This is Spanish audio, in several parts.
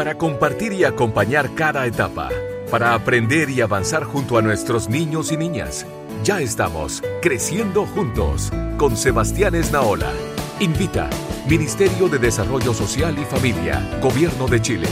para compartir y acompañar cada etapa, para aprender y avanzar junto a nuestros niños y niñas. Ya estamos creciendo juntos con Sebastián Esnaola. Invita Ministerio de Desarrollo Social y Familia, Gobierno de Chile.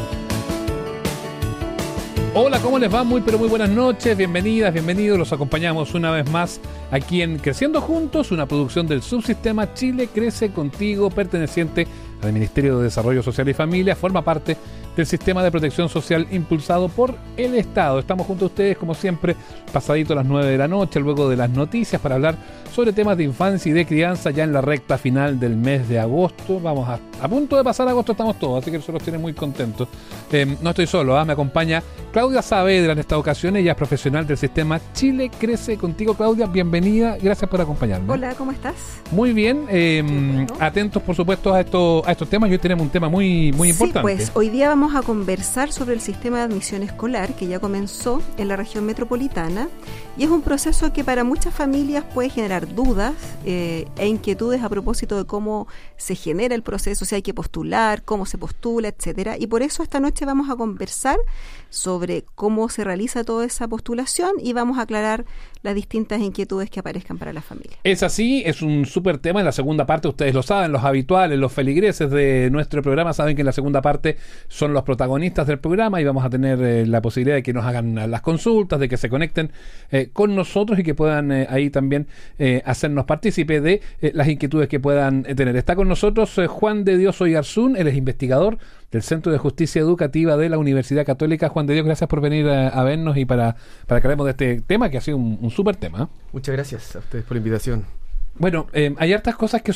Hola, ¿cómo les va? Muy buenas noches, bienvenidas, bienvenidos. Los acompañamos una vez más aquí en Creciendo Juntos, una producción del subsistema Chile Crece Contigo, perteneciente al Ministerio de Desarrollo Social y Familia, forma parte del sistema de protección social impulsado por el Estado. Estamos junto a ustedes, como siempre, pasadito a las 9 de la noche, luego de las noticias, para hablar sobre temas de infancia y de crianza ya en la recta final del mes de agosto. Vamos a punto de pasar agosto, estamos todos, así que eso nos tiene muy contentos. No estoy solo, me acompaña Claudia Saavedra en esta ocasión. Ella es profesional del sistema Chile Crece Contigo. Claudia, bienvenida, gracias por acompañarme. Hola, ¿cómo estás? Muy bien, bueno. Atentos por supuesto a estos temas. Hoy tenemos un tema muy importante. Pues hoy día vamos a conversar sobre el sistema de admisión escolar que ya comenzó en la región metropolitana, y es un proceso que para muchas familias puede generar dudas e inquietudes a propósito de cómo se genera el proceso, si hay que postular, cómo se postula, etcétera. Y por eso esta noche vamos a conversar sobre cómo se realiza toda esa postulación y vamos a aclarar las distintas inquietudes que aparezcan para la familia. Es así, es un súper tema. En la segunda parte, ustedes lo saben, los habituales, los feligreses de nuestro programa saben que en la segunda parte son los protagonistas del programa y vamos a tener la posibilidad de que nos hagan las consultas, de que se conecten con nosotros y que puedan ahí también hacernos partícipe de las inquietudes que puedan tener. Está con nosotros Juan de Dios Oyarzún, él es investigador del Centro de Justicia Educativa de la Universidad Católica. Juan de Dios, gracias por venir a vernos y para que hablemos de este tema, que ha sido un súper tema. Muchas gracias a ustedes por la invitación. Bueno, hay hartas cosas que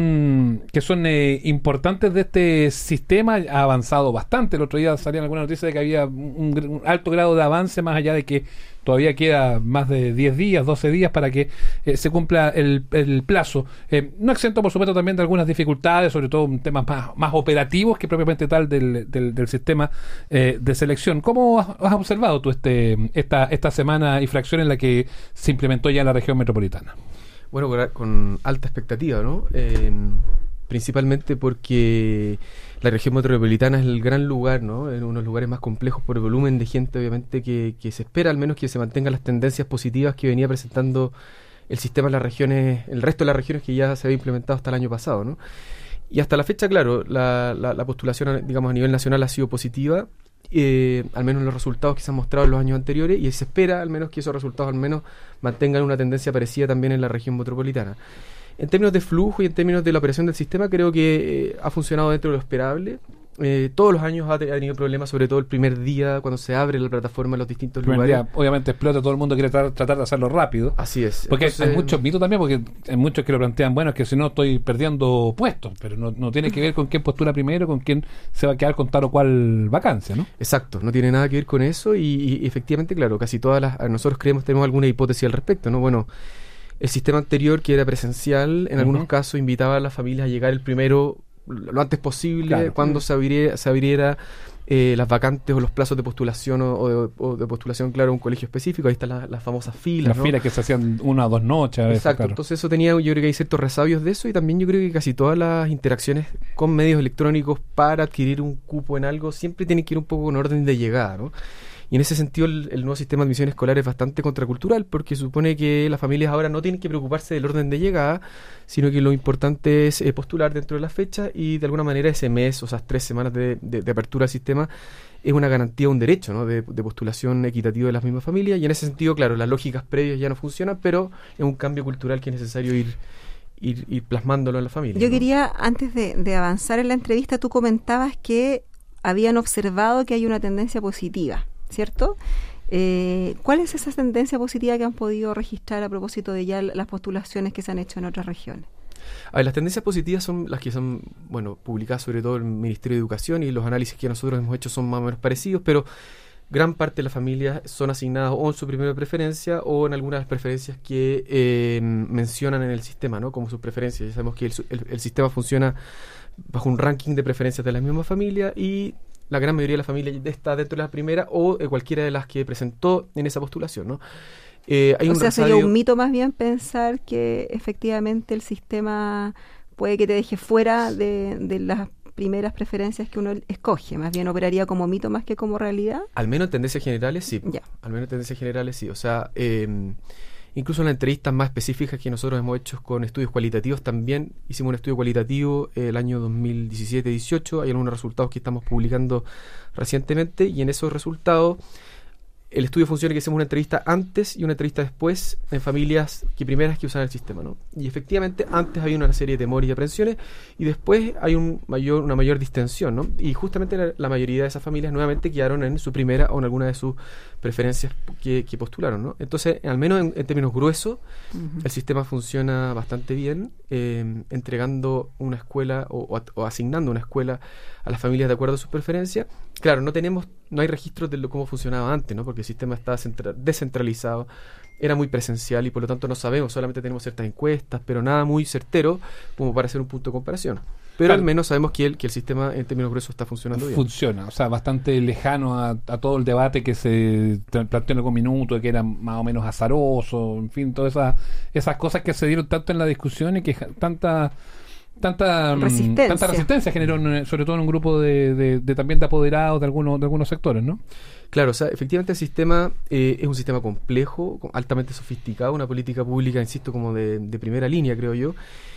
son importantes de este sistema. Ha avanzado bastante. El otro día salían algunas noticias de que había un alto grado de avance, más allá de que todavía queda más de 10 días, 12 días para que se cumpla el plazo. No exento, por supuesto, también de algunas dificultades, sobre todo en temas más operativos que propiamente tal del sistema de selección. ¿Cómo has observado tú esta semana y fracción en la que se implementó ya en la región metropolitana? Bueno, con alta expectativa, ¿no? Principalmente porque la región metropolitana es el gran lugar, ¿no? En uno de los lugares más complejos por el volumen de gente, obviamente, que se espera al menos que se mantengan las tendencias positivas que venía presentando el sistema en las regiones, el resto de las regiones que ya se había implementado hasta el año pasado, ¿no? Y hasta la fecha, claro, la postulación, digamos, a nivel nacional ha sido positiva, al menos los resultados que se han mostrado en los años anteriores, y se espera al menos que esos resultados al menos mantengan una tendencia parecida también en la región metropolitana. En términos de flujo y en términos de la operación del sistema, creo que ha funcionado dentro de lo esperable. Todos los años ha tenido problemas, sobre todo el primer día, cuando se abre la plataforma en los distintos lugares. Día, obviamente explota, todo el mundo quiere tratar de hacerlo rápido. Así es. Porque entonces, hay muchos mitos también, porque hay muchos que lo plantean, bueno, es que si no estoy perdiendo puestos, pero no tiene que ver con quién postula primero, con quién se va a quedar con tal o cual vacancia, ¿no? Exacto, no tiene nada que ver con eso y efectivamente, claro, casi nosotros tenemos alguna hipótesis al respecto, ¿no? Bueno, el sistema anterior, que era presencial, en algunos casos invitaba a las familias a llegar el primero lo antes posible, claro, cuando se abriera las vacantes o los plazos de postulación o de postulación, claro, a un colegio específico. Ahí están las famosas filas, las, ¿no? filas que se hacían 1 o 2 noches a veces. Exacto, claro. Entonces yo creo que hay ciertos resabios de eso, y también yo creo que casi todas las interacciones con medios electrónicos para adquirir un cupo en algo siempre tienen que ir un poco con orden de llegada, ¿no? Y en ese sentido el nuevo sistema de admisión escolar es bastante contracultural, porque supone que las familias ahora no tienen que preocuparse del orden de llegada, sino que lo importante es postular dentro de la fecha, y de alguna manera ese mes o esas 3 semanas de apertura del sistema es una garantía, un derecho, ¿no? de postulación equitativo de las mismas familias. Y en ese sentido, claro, las lógicas previas ya no funcionan, pero es un cambio cultural que es necesario ir plasmándolo en la familia. Yo, ¿no? quería, antes de avanzar en la entrevista, tú comentabas que habían observado que hay una tendencia positiva, ¿cierto? ¿Cuál es esa tendencia positiva que han podido registrar a propósito de ya las postulaciones que se han hecho en otras regiones? A ver, las tendencias positivas son las que son, bueno, publicadas sobre todo el Ministerio de Educación, y los análisis que nosotros hemos hecho son más o menos parecidos, pero gran parte de las familias son asignadas o en su primera preferencia o en algunas de las preferencias que mencionan en el sistema, ¿no? Como sus preferencias. Ya sabemos que el sistema funciona bajo un ranking de preferencias de la misma familia, y la gran mayoría de la familia está dentro de la primera o cualquiera de las que presentó en esa postulación, ¿no? Sería un mito más bien pensar que efectivamente el sistema puede que te deje fuera de las primeras preferencias que uno escoge, más bien operaría como mito más que como realidad. Al menos en tendencias generales sí. Ya. Al menos en tendencias generales sí. O sea, incluso en las entrevistas más específicas que nosotros hemos hecho con estudios cualitativos, también hicimos un estudio cualitativo el año 2017-18. Hay algunos resultados que estamos publicando recientemente, y en esos resultados el estudio funciona que hacemos una entrevista antes y una entrevista después en familias primeras que usan el sistema, ¿no? Y efectivamente antes había una serie de temores y aprensiones, y después hay una mayor distensión, ¿no? Y justamente la mayoría de esas familias nuevamente quedaron en su primera o en alguna de sus preferencias que postularon, ¿no? Entonces, al menos en términos gruesos, el sistema funciona bastante bien, entregando una escuela o asignando una escuela a las familias de acuerdo a sus preferencias. Claro, no hay registros de cómo funcionaba antes, ¿no? Porque el sistema está descentralizado, era muy presencial, y por lo tanto no sabemos, solamente tenemos ciertas encuestas, pero nada muy certero como para hacer un punto de comparación. Pero claro, al menos sabemos que el sistema en términos gruesos está funcionando bien. Funciona, o sea, bastante lejano a todo el debate que se planteó en algún minuto, de que era más o menos azaroso, en fin, todas esas cosas que se dieron tanto en la discusión y que tanta resistencia generó, sobre todo en un grupo de también de apoderados de algunos sectores, ¿no? Claro, o sea, efectivamente el sistema es un sistema complejo, altamente sofisticado, una política pública, insisto, como de primera línea, creo yo.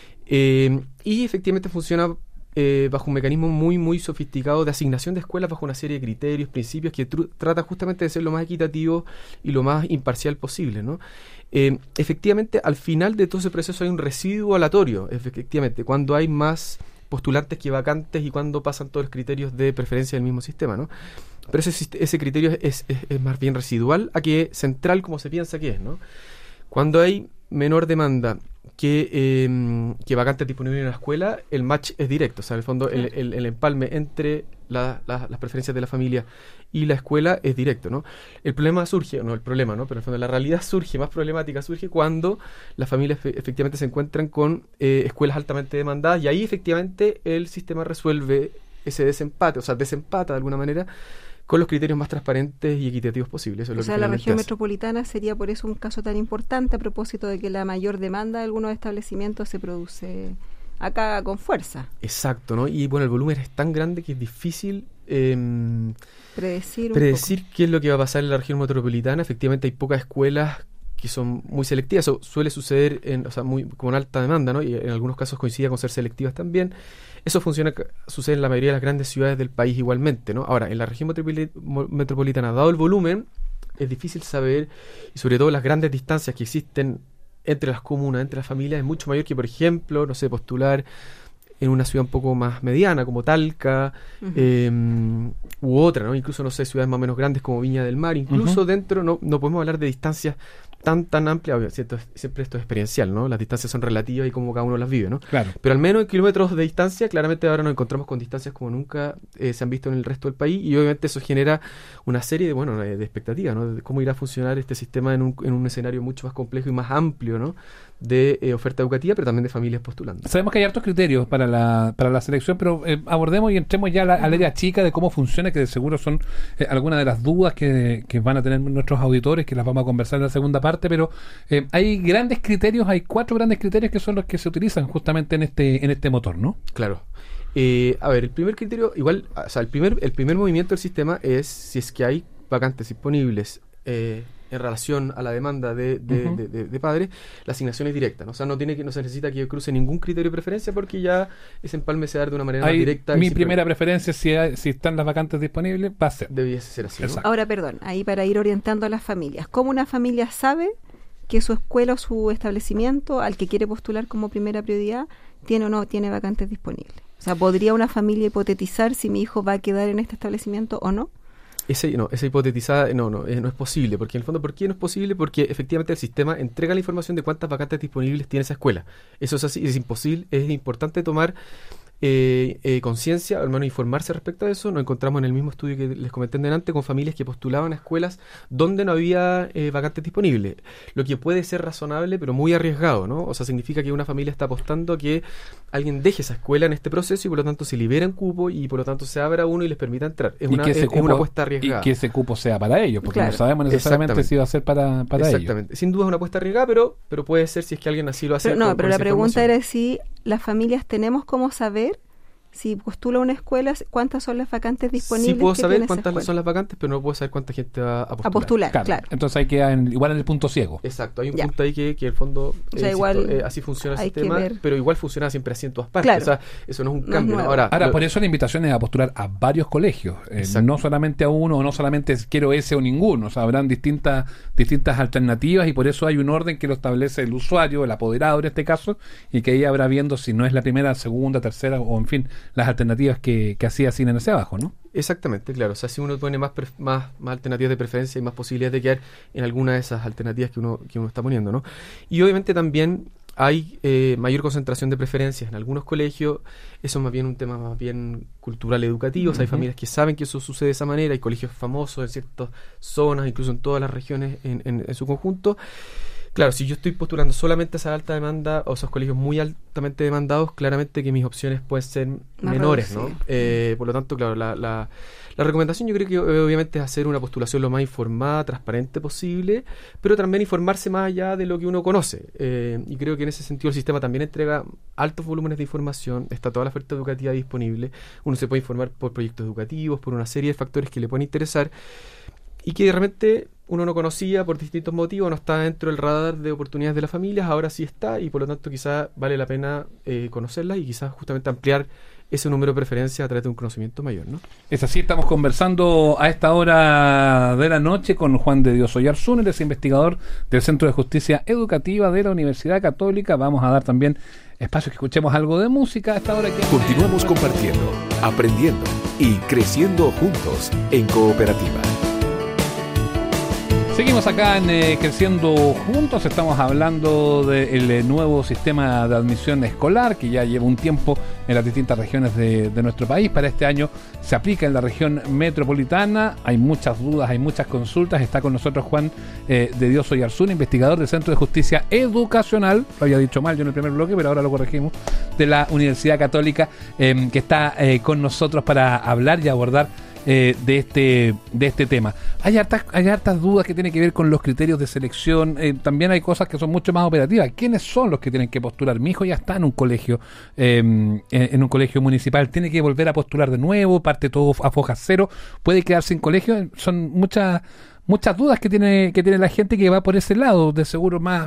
Y efectivamente funciona bajo un mecanismo muy, muy sofisticado de asignación de escuelas bajo una serie de criterios, principios que trata justamente de ser lo más equitativo y lo más imparcial posible, ¿no? Efectivamente, al final de todo ese proceso hay un residuo aleatorio, efectivamente, cuando hay más postulantes que vacantes y cuando pasan todos los criterios de preferencia del mismo sistema, ¿no? Pero ese criterio es más bien residual a que central como se piensa que es, ¿no? Cuando hay menor demanda que vacantes disponibles en la escuela, el match es directo, o sea, en el fondo el empalme entre las preferencias de la familia y la escuela es directo, ¿no? El problema surge, no el problema, ¿no? Pero en el fondo la realidad más problemática surge cuando las familias efectivamente se encuentran con escuelas altamente demandadas, y ahí efectivamente el sistema resuelve ese desempate, o sea, desempata de alguna manera con los criterios más transparentes y equitativos posibles. Eso es o sea, la región metropolitana sería por eso un caso tan importante, a propósito de que la mayor demanda de algunos establecimientos se produce acá con fuerza. Exacto, ¿no? Y bueno, el volumen es tan grande que es difícil predecir qué es lo que va a pasar en la región metropolitana. Efectivamente hay pocas escuelas que son muy selectivas. Eso suele suceder con alta demanda, ¿no? Y en algunos casos coincide con ser selectivas también. Eso sucede en la mayoría de las grandes ciudades del país igualmente, ¿no? Ahora, en la región metropolitana, dado el volumen, es difícil saber, y sobre todo las grandes distancias que existen entre las comunas, entre las familias, es mucho mayor que, por ejemplo, no sé, postular en una ciudad un poco más mediana, como Talca, u otra, ¿no? Incluso, no sé, ciudades más o menos grandes como Viña del Mar. Incluso dentro, no podemos hablar de distancias tan amplias. Siempre esto es experiencial, ¿no? Las distancias son relativas y como cada uno las vive, ¿no? Claro. Pero al menos en kilómetros de distancia, claramente ahora nos encontramos con distancias como nunca se han visto en el resto del país, y obviamente eso genera una serie de expectativas, ¿no? De cómo irá a funcionar este sistema en un escenario mucho más complejo y más amplio, ¿no? De oferta educativa, pero también de familias postulando. Sabemos que hay hartos criterios para la selección, pero abordemos y entremos ya a la idea chica de cómo funciona, que de seguro son algunas de las dudas que van a tener nuestros auditores, que las vamos a conversar en la segunda parte, pero hay 4 grandes criterios que son los que se utilizan justamente en este motor, ¿no? Claro. A ver, el primer criterio, igual, o sea, el primer movimiento del sistema es si es que hay vacantes disponibles en relación a la demanda de padres, la asignación es directa, ¿no? O sea, no se necesita que cruce ningún criterio de preferencia, porque ya ese empalme se da de una manera más directa. Mi primera preferencia, si están las vacantes disponibles, va a ser. Debiese ser así, ¿no? Ahora, perdón, ahí para ir orientando a las familias, ¿cómo una familia sabe que su escuela o su establecimiento al que quiere postular como primera prioridad tiene o no tiene vacantes disponibles? O sea, ¿podría una familia hipotetizar si mi hijo va a quedar en este establecimiento o no? Esa hipotetizada no es posible, porque en el fondo, ¿por qué no es posible? Porque efectivamente el sistema entrega la información de cuántas vacantes disponibles tiene esa escuela. Eso es así, es imposible, es importante tomar conciencia, al menos informarse respecto a eso. Nos encontramos en el mismo estudio que les comenté delante con familias que postulaban a escuelas donde no había vacantes disponibles, lo que puede ser razonable pero muy arriesgado, ¿no? O sea, significa que una familia está apostando a que alguien deje esa escuela en este proceso y por lo tanto se liberan cupo y por lo tanto se abra uno y les permita entrar. Es una apuesta arriesgada. Y que ese cupo sea para ellos, porque no sabemos necesariamente si va a ser para ellos. Exactamente. Sin duda es una apuesta arriesgada, pero puede ser si es que alguien así lo hace. Pero la pregunta era si las familias tenemos cómo saber si postula una escuela, cuántas son las vacantes disponibles. Sí puedo que saber tiene esa cuántas escuela. son las vacantes, pero no puedo saber cuánta gente va a postular. A postular, claro. Entonces hay que igual en el punto ciego. Exacto, hay un Ya. punto ahí que el fondo, O sea, igual así funciona el hay que sistema, ver. pero igual funciona siempre así en todas partes. Claro. O sea, eso no es un No es cambio. ¿no? nuevo. Ahora, Lo- por eso la invitación es a postular a varios colegios, Exacto. no solamente a uno, o no solamente quiero ese o ninguno, o sea, habrán distintas alternativas y por eso hay un orden que lo establece el usuario, el apoderado en este caso, y que ahí habrá viendo si no es la primera, segunda, tercera, o en fin, las alternativas que así asignan hacia abajo, ¿no? Exactamente, claro. O sea, si uno pone más alternativas de preferencia y más posibilidades de quedar en alguna de esas alternativas que uno está poniendo, ¿no? Y obviamente también hay mayor concentración de preferencias en algunos colegios. Eso es más bien un tema más bien cultural educativo. O sea, hay familias que saben que eso sucede de esa manera. Hay colegios famosos en ciertas zonas, incluso en todas las regiones en su conjunto. Claro, si yo estoy postulando solamente a esa alta demanda o esos colegios muy altamente demandados, claramente que mis opciones pueden ser menores, ¿no? Por lo tanto, claro, la recomendación yo creo que obviamente es hacer una postulación lo más informada, transparente posible, pero también informarse más allá de lo que uno conoce. Y creo que en ese sentido el sistema también entrega altos volúmenes de información, está toda la oferta educativa disponible, uno se puede informar por proyectos educativos, por una serie de factores que le pueden interesar y que realmente uno no conocía por distintos motivos, no está dentro del radar de oportunidades de las familias, ahora sí está y por lo tanto quizás vale la pena conocerlas y quizás justamente ampliar ese número de preferencias a través de un conocimiento mayor, ¿no? Es así, estamos conversando a esta hora de la noche con Juan de Dios Oyarzún, él es investigador del Centro de Justicia Educativa de la Universidad Católica. Vamos a dar también espacio que escuchemos algo de música a esta hora. Continuamos compartiendo, aprendiendo y creciendo juntos en cooperativa. Seguimos acá en Creciendo Juntos, estamos hablando del nuevo sistema de admisión escolar que ya lleva un tiempo en las distintas regiones de nuestro país. Para este año se aplica en la región metropolitana, hay muchas dudas, hay muchas consultas. Está con nosotros Juan de Dios Oyarzún, investigador del Centro de Justicia Educacional, lo había dicho mal yo en el primer bloque, pero ahora lo corregimos, de la Universidad Católica, que está con nosotros para hablar y abordar de este tema. Hay hartas dudas que tienen que ver con los criterios de selección. También hay cosas que son mucho más operativas. ¿Quiénes son los que tienen que postular? Mi hijo ya está en un colegio en un colegio municipal, tiene que volver a postular de nuevo, parte todo a foja cero, puede quedarse sin colegio. Son muchas dudas que tiene la gente que va por ese lado, de seguro más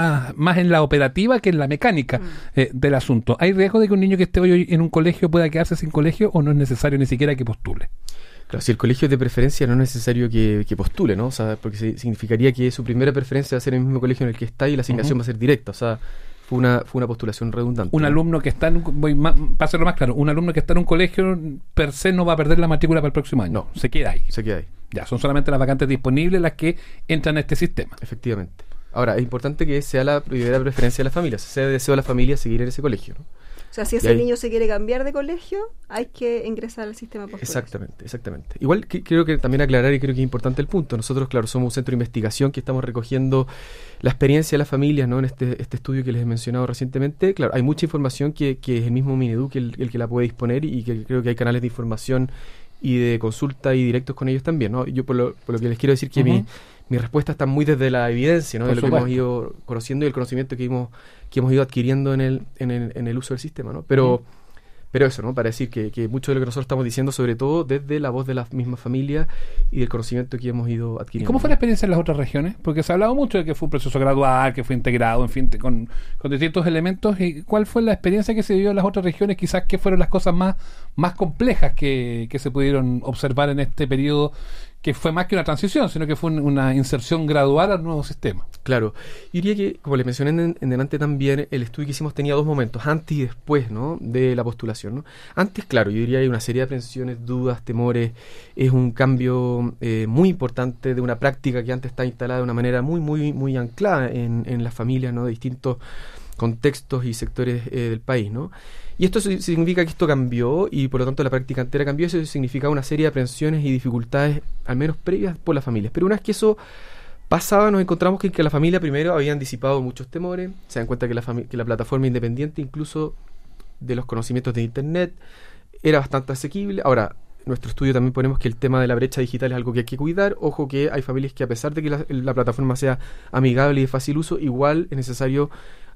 en la operativa que en la mecánica del asunto. ¿Hay riesgo de que un niño que esté hoy en un colegio pueda quedarse sin colegio o no es necesario ni siquiera que postule? Claro, si el colegio es de preferencia no es necesario que postule, ¿no? O sea, porque significaría que su primera preferencia va a ser el mismo colegio en el que está y la asignación va a ser directa. O sea, fue una postulación redundante. Un alumno que está para hacerlo más claro, un alumno que está en un colegio per se no va a perder la matrícula para el próximo año. No. Se queda ahí. Se queda ahí. Ya, son solamente las vacantes disponibles las que entran a este sistema. Efectivamente. Ahora, es importante que sea la primera preferencia de la familia, sea de deseo de la familia seguir en ese colegio, ¿no? O sea, si ese niño se quiere cambiar de colegio, hay que ingresar al sistema postular. Exactamente. Igual que creo que también aclarar, y creo que es importante el punto, nosotros, claro, somos un centro de investigación que estamos recogiendo la experiencia de las familias, ¿no? En este estudio que les he mencionado recientemente. Claro, hay mucha información que es el mismo Mineduc el que la puede disponer y que creo que hay canales de información y de consulta y directos con ellos también, ¿no? Yo por lo que les quiero decir que mi respuesta está muy desde la evidencia, ¿no? De lo que hemos ido conociendo y el conocimiento que hemos ido adquiriendo en el uso del sistema, ¿no? Pero eso, ¿no? Para decir que mucho de lo que nosotros estamos diciendo, sobre todo desde la voz de las mismas familias y del conocimiento que hemos ido adquiriendo. ¿Y cómo fue la experiencia en las otras regiones? Porque se ha hablado mucho de que fue un proceso gradual, que fue integrado, en fin, con distintos elementos. ¿Y cuál fue la experiencia que se vivió en las otras regiones? Quizás, ¿qué fueron las cosas más complejas que se pudieron observar en este periodo, que fue más que una transición, sino que fue una inserción gradual al nuevo sistema? Claro. Yo diría que, como les mencioné en delante también, el estudio que hicimos tenía dos momentos, antes y después, ¿no? De la postulación, ¿no? Antes, claro, yo diría que hay una serie de aprensiones, dudas, temores. Es un cambio muy importante de una práctica que antes estaba instalada de una manera muy anclada en las familias, ¿no? De distintos contextos y sectores del país, ¿no? Y esto significa que esto cambió y por lo tanto la práctica entera cambió. Eso significa una serie de aprensiones y dificultades, al menos previas, por las familias. Pero una vez que eso pasaba, nos encontramos que la familia primero habían disipado muchos temores, se dan cuenta que la plataforma independiente, incluso de los conocimientos de Internet, era bastante asequible. Ahora, en nuestro estudio también ponemos que el tema de la brecha digital es algo que hay que cuidar. Ojo que hay familias que, a pesar de que la plataforma sea amigable y de fácil uso, igual es necesario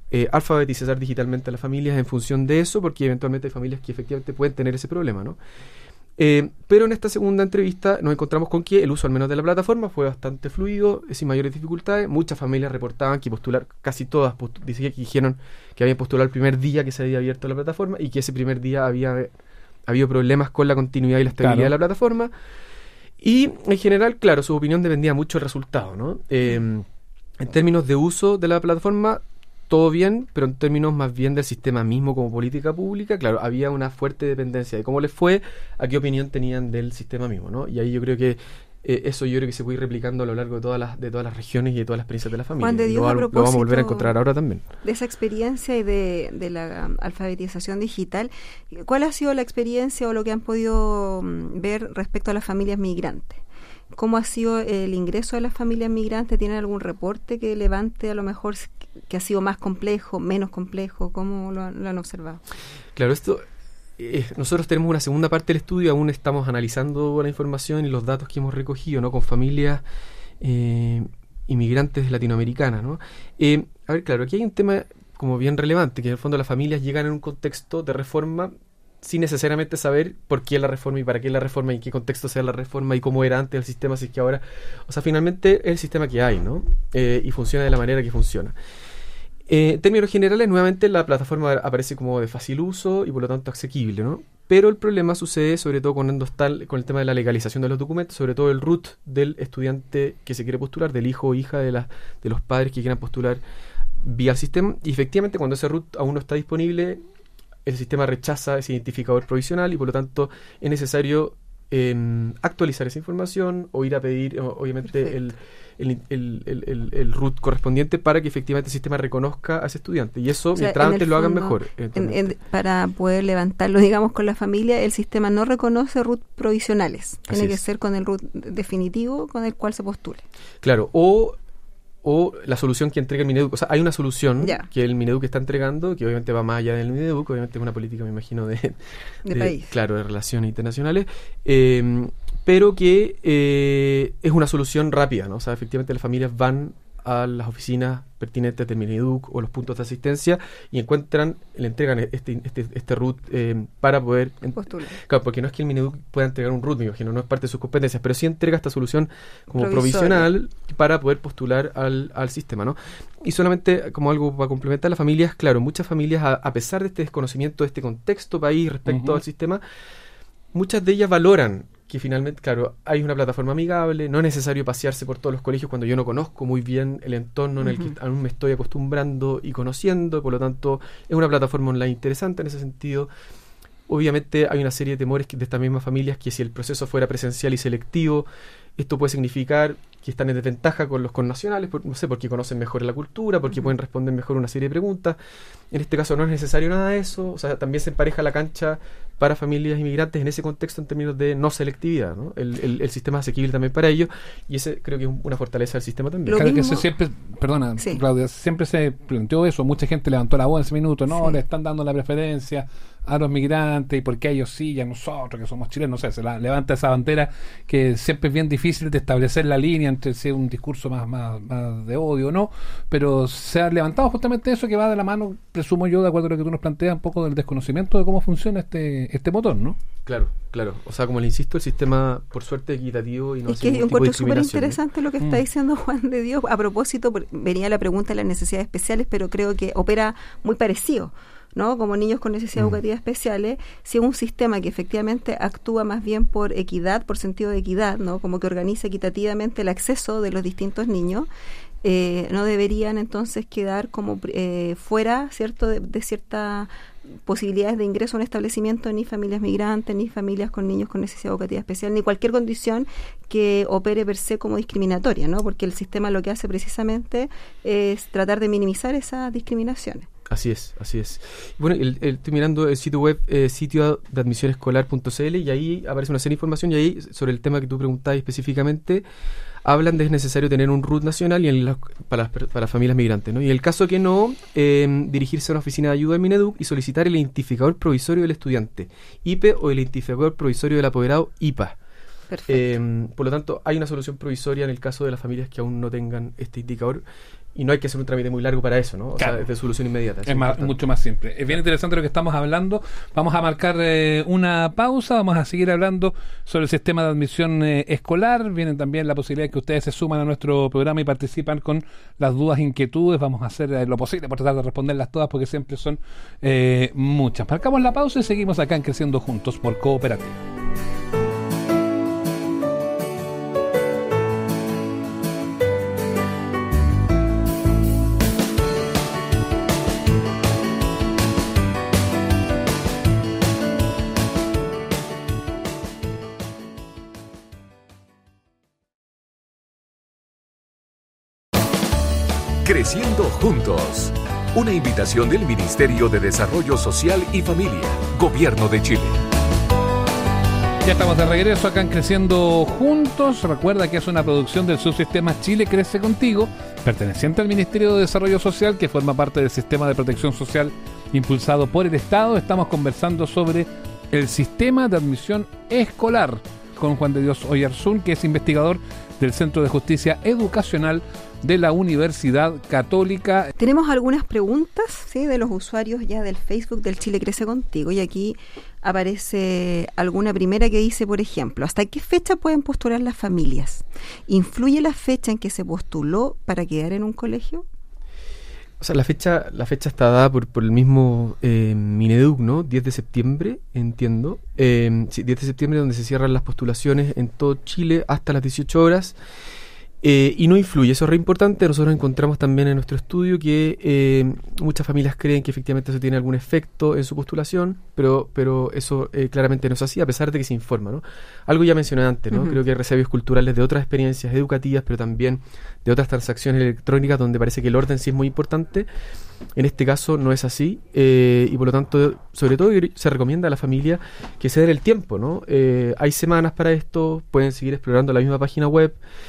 alfabetizar digitalmente a las familias en función de eso, porque eventualmente hay familias que efectivamente pueden tener ese problema, ¿no? Pero en esta segunda entrevista nos encontramos con que el uso al menos de la plataforma fue bastante fluido, sin mayores dificultades. Muchas familias reportaban que casi todas dijeron que habían postulado el primer día que se había abierto la plataforma y que ese primer día había habido problemas con la continuidad y la estabilidad de la plataforma. Y en general, claro, su opinión dependía mucho del resultado, ¿no? En términos de uso de la plataforma, todo bien, pero en términos más bien del sistema mismo como política pública, claro, había una fuerte dependencia de cómo les fue, a qué opinión tenían del sistema mismo, ¿no? Y ahí yo creo que eso se puede ir replicando a lo largo de todas las regiones y de todas las experiencias de la familia. Juan de Dios, lo vamos a volver a encontrar ahora también. De esa experiencia y de la alfabetización digital, ¿cuál ha sido la experiencia o lo que han podido ver respecto a las familias migrantes? ¿Cómo ha sido el ingreso de las familias migrantes? ¿Tienen algún reporte que levante a lo mejor que ha sido más complejo, menos complejo? ¿Cómo lo han observado? Claro, nosotros tenemos una segunda parte del estudio, aún estamos analizando la información y los datos que hemos recogido, ¿no? Con familias inmigrantes latinoamericanas, ¿no? A ver, claro, aquí hay un tema como bien relevante, que en el fondo las familias llegan en un contexto de reforma sin necesariamente saber por qué la reforma y para qué la reforma y en qué contexto sea la reforma y cómo era antes el sistema, si es que ahora... O sea, finalmente es el sistema que hay, ¿no? Y funciona de la manera que funciona. En términos generales, nuevamente la plataforma aparece como de fácil uso y por lo tanto asequible, ¿no? Pero el problema sucede sobre todo cuando está con el tema de la legalización de los documentos, sobre todo el root del estudiante que se quiere postular, del hijo o hija de los padres que quieran postular vía el sistema. Y efectivamente, cuando ese root aún no está disponible, el sistema rechaza ese identificador provisional y por lo tanto es necesario actualizar esa información o ir a pedir, obviamente, el root correspondiente para que efectivamente el sistema reconozca a ese estudiante. Y eso, mientras antes lo hagan mejor. Para poder levantarlo, digamos, con la familia, el sistema no reconoce root provisionales. Tiene que ser con el root definitivo con el cual se postule. Claro, o la solución que entrega el Mineduc. O sea, hay una solución que el Mineduc está entregando, que obviamente va más allá del Mineduc, obviamente es una política, me imagino, de país. Claro, de relaciones internacionales, pero que es una solución rápida, ¿no? O sea, efectivamente las familias van a las oficinas pertinentes del Mineduc o los puntos de asistencia y le entregan este root para poder postular. Claro, porque no es que el Mineduc pueda entregar un root, me imagino, no es parte de sus competencias, pero sí entrega esta solución como provisional para poder postular al sistema, ¿no? Y solamente como algo para complementar, las familias, claro, muchas familias, a pesar de este desconocimiento de este contexto país respecto al sistema, muchas de ellas valoran que finalmente, claro, hay una plataforma amigable, no es necesario pasearse por todos los colegios cuando yo no conozco muy bien el entorno en el que aún me estoy acostumbrando y conociendo, por lo tanto es una plataforma online interesante en ese sentido. Obviamente hay una serie de temores de estas mismas familias que si el proceso fuera presencial y selectivo, esto puede significar que están en desventaja con los connacionales, no sé, porque conocen mejor la cultura, porque pueden responder mejor una serie de preguntas. En este caso no es necesario nada de eso, o sea, también se empareja la cancha para familias inmigrantes en ese contexto en términos de no selectividad, ¿no? El sistema es asequible también para ellos y ese creo que es una fortaleza del sistema también. Claro que eso siempre, perdona, Claudia, siempre se planteó eso, mucha gente levantó la voz en ese minuto, le están dando la preferencia a los migrantes y por qué ellos sí y a nosotros que somos chilenos, no sé, se levanta esa bandera que siempre es bien difícil de establecer la línea entre si es un discurso más de odio o no, pero se ha levantado justamente eso que va de la mano, presumo yo, de acuerdo a lo que tú nos planteas, un poco del desconocimiento de cómo funciona este motor, ¿no? Claro, o sea, como le insisto, el sistema por suerte equitativo y no hace ningún tipo de discriminación. Es que yo encuentro súper interesante lo que está diciendo Juan de Dios. A propósito, venía la pregunta de las necesidades especiales, pero creo que opera muy parecido, ¿no? Como niños con necesidades educativas especiales, si es un sistema que efectivamente actúa más bien por equidad, por sentido de equidad, ¿no? Como que organiza equitativamente el acceso de los distintos niños, no deberían entonces quedar como fuera, ¿cierto?, de ciertas posibilidades de ingreso a un establecimiento ni familias migrantes, ni familias con niños con necesidad educativa especial, ni cualquier condición que opere per se como discriminatoria, ¿no? Porque el sistema lo que hace precisamente es tratar de minimizar esas discriminaciones. Así es. Bueno, estoy mirando el sitio web sitio de admisionescolar.cl y ahí aparece una serie de información y ahí sobre el tema que tú preguntabas específicamente hablan de que es necesario tener un RUT nacional y para familias migrantes, ¿no? Y en el caso que no, dirigirse a una oficina de ayuda del Mineduc y solicitar el identificador provisorio del estudiante, IPE, o el identificador provisorio del apoderado, IPA. Perfecto. Por lo tanto, hay una solución provisoria en el caso de las familias que aún no tengan este indicador. no hay que hacer un trámite muy largo para eso, ¿no? O claro. sea, es de solución inmediata. Es mucho más simple. Es bien interesante lo que estamos hablando. Vamos a marcar una pausa, vamos a seguir hablando sobre el sistema de admisión escolar. Vienen también la posibilidad de que ustedes se suman a nuestro programa y participan con las dudas, inquietudes. Vamos a hacer lo posible por tratar de responderlas todas porque siempre son muchas. Marcamos la pausa y seguimos acá en Creciendo Juntos por Cooperativa. Creciendo Juntos. Una invitación del Ministerio de Desarrollo Social y Familia, Gobierno de Chile. Ya estamos de regreso acá en Creciendo Juntos. Recuerda que es una producción del subsistema Chile Crece Contigo, perteneciente al Ministerio de Desarrollo Social, que forma parte del sistema de protección social impulsado por el Estado. Estamos conversando sobre el sistema de admisión escolar con Juan de Dios Oyarzún, que es investigador del Centro de Justicia Educacional de la Universidad Católica. Tenemos algunas preguntas, ¿sí?, de los usuarios ya del Facebook del Chile Crece Contigo, y aquí aparece alguna primera que dice, por ejemplo, ¿hasta qué fecha pueden postular las familias? ¿Influye la fecha en que se postuló para quedar en un colegio? O sea, la fecha está dada por el mismo Mineduc, ¿no? 10 de septiembre, entiendo. Sí, 10 de septiembre, donde se cierran las postulaciones en todo Chile hasta las 18 horas. Y no influye, eso es re importante. Nosotros encontramos también en nuestro estudio que muchas familias creen que efectivamente eso tiene algún efecto en su postulación, pero eso claramente no es así, a pesar de que se informa, ¿no? Algo ya mencioné antes, ¿no? Uh-huh. Creo que hay resabios culturales de otras experiencias educativas, pero también de otras transacciones electrónicas donde parece que el orden sí es muy importante. En este caso no es así, y por lo tanto, sobre todo se recomienda a la familia que se den el tiempo, ¿no? Hay semanas para esto, pueden seguir explorando la misma página web.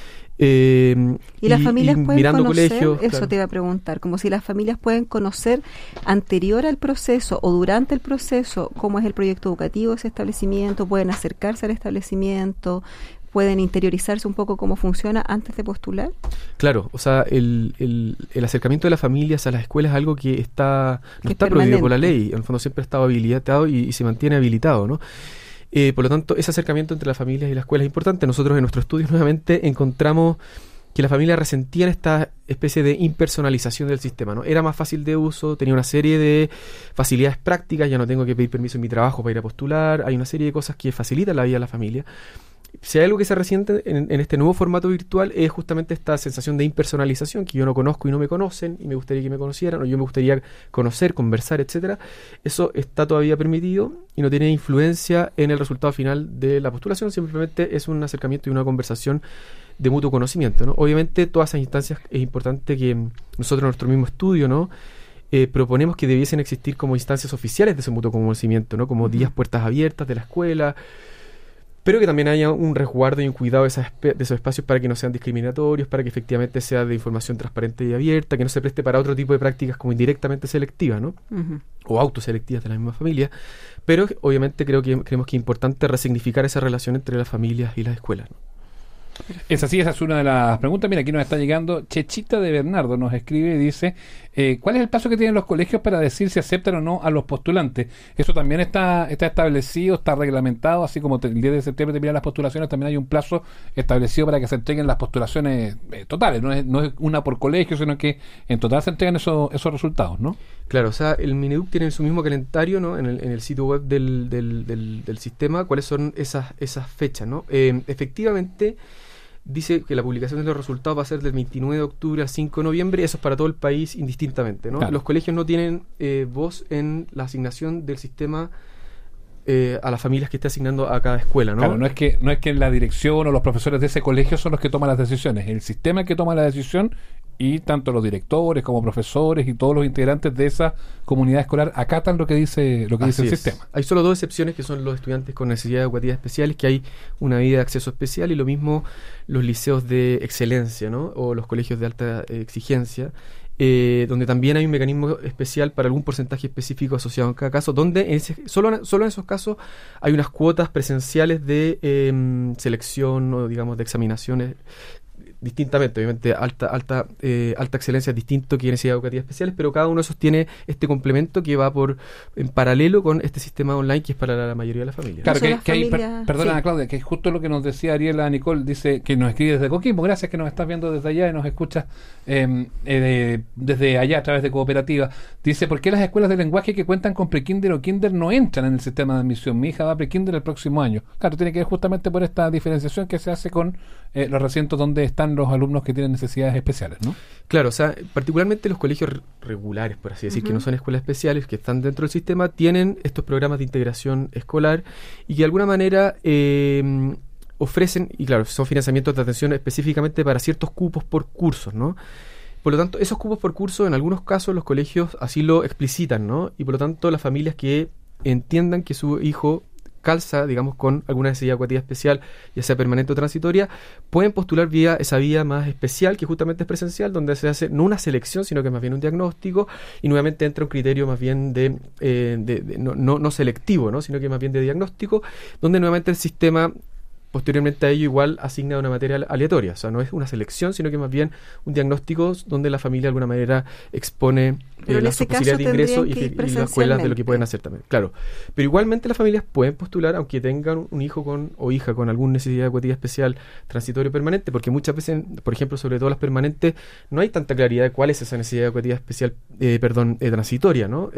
Y las familias pueden mirando conocer, colegios, eso claro. Te iba a preguntar, como si las familias pueden conocer anterior al proceso o durante el proceso cómo es el proyecto educativo de ese establecimiento, pueden acercarse al establecimiento, pueden interiorizarse un poco cómo funciona antes de postular. Claro, o sea, el acercamiento de las familias a las escuelas es algo que no está permanente, prohibido por la ley, en el fondo siempre ha estado habilitado y se mantiene habilitado, ¿no? Por lo tanto, ese acercamiento entre las familias y la escuela es importante. Nosotros en nuestro estudio nuevamente encontramos que las familias resentían esta especie de impersonalización del sistema, ¿no? Era más fácil de uso, tenía una serie de facilidades prácticas, ya no tengo que pedir permiso en mi trabajo para ir a postular, hay una serie de cosas que facilitan la vida a la familia. Si hay algo que se resiente en este nuevo formato virtual es justamente esta sensación de impersonalización, que yo no conozco y no me conocen y me gustaría que me conocieran, o yo me gustaría conocer, conversar, etcétera. Eso está todavía permitido y no tiene influencia en el resultado final de la postulación, simplemente es un acercamiento y una conversación de mutuo conocimiento, ¿no? Obviamente todas esas instancias es importante que nosotros en nuestro mismo estudio, ¿no? Proponemos que debiesen existir como instancias oficiales de ese mutuo conocimiento, ¿no? Como días puertas abiertas de la escuela, pero que también haya un resguardo y un cuidado de esos espacios para que no sean discriminatorios, para que efectivamente sea de información transparente y abierta, que no se preste para otro tipo de prácticas como indirectamente selectivas, ¿no? Uh-huh. O autoselectivas de la misma familia. Pero obviamente creemos que es importante resignificar esa relación entre las familias y las escuelas, ¿no? Es así, esa es una de las preguntas. Mira, aquí nos está llegando Chechita de Bernardo, nos escribe y dice, ¿cuál es el plazo que tienen los colegios para decir si aceptan o no a los postulantes? Eso también está establecido, está reglamentado, así como el 10 de septiembre terminan las postulaciones, también hay un plazo establecido para que se entreguen las postulaciones totales, no es una por colegio, sino que en total se entregan esos resultados, ¿no? Claro, o sea, el Mineduc tiene en su mismo calendario, ¿no? En el sitio web del sistema, cuáles son esas fechas, ¿no? Efectivamente, dice que la publicación de los resultados va a ser del 29 de octubre al 5 de noviembre, eso es para todo el país indistintamente, ¿no? Claro. Los colegios no tienen voz en la asignación del sistema a las familias que esté asignando a cada escuela, ¿no? Claro, no es que la dirección o los profesores de ese colegio son los que toman las decisiones, el sistema que toma la decisión, y tanto los directores como profesores y todos los integrantes de esa comunidad escolar acatan lo que dice el sistema. Hay solo dos excepciones, que son los estudiantes con necesidades educativas especiales, que hay una medida de acceso especial, y lo mismo los liceos de excelencia, ¿no? O los colegios de alta exigencia, donde también hay un mecanismo especial para algún porcentaje específico asociado en cada caso, donde solo en esos casos hay unas cuotas presenciales de selección o digamos de examinaciones distintamente, obviamente alta excelencia es distinto que necesidades educativas especiales, pero cada uno de esos tiene este complemento que va en paralelo con este sistema online que es para la mayoría de las familias. Claro, perdona, sí. Claudia, que es justo lo que nos decía Ariela Nicole, dice que nos escribe desde Coquimbo, gracias que nos estás viendo desde allá y nos escuchas desde allá a través de Cooperativa. Dice, ¿por qué las escuelas de lenguaje que cuentan con prekinder o kinder no entran en el sistema de admisión? Mi hija va a prekinder el próximo año. Claro, tiene que ver justamente por esta diferenciación que se hace con los recintos donde están los alumnos que tienen necesidades especiales, ¿no? Claro, o sea, particularmente los colegios regulares, por así decir, que no son escuelas especiales, que están dentro del sistema, tienen estos programas de integración escolar y que de alguna manera ofrecen, y claro, son financiamientos de atención específicamente para ciertos cupos por cursos, ¿no? Por lo tanto, esos cupos por curso, en algunos casos, los colegios así lo explicitan, ¿no? Y por lo tanto, las familias que entiendan que su hijo calza, digamos, con alguna necesidad educativa especial, ya sea permanente o transitoria, pueden postular vía esa vía más especial, que justamente es presencial, donde se hace no una selección, sino que más bien un diagnóstico, y nuevamente entra un criterio más bien no selectivo, ¿no? Sino que más bien de diagnóstico, donde nuevamente el sistema posteriormente a ello igual asigna una materia aleatoria, o sea, no es una selección, sino que más bien un diagnóstico donde la familia de alguna manera expone las posibilidades de ingreso y las escuelas de lo que pueden hacer también. Claro, pero igualmente las familias pueden postular aunque tengan un hijo o hija con alguna necesidad educativa especial transitoria o permanente, porque muchas veces, por ejemplo, sobre todo las permanentes, no hay tanta claridad de cuál es esa necesidad educativa especial, transitoria, ¿no?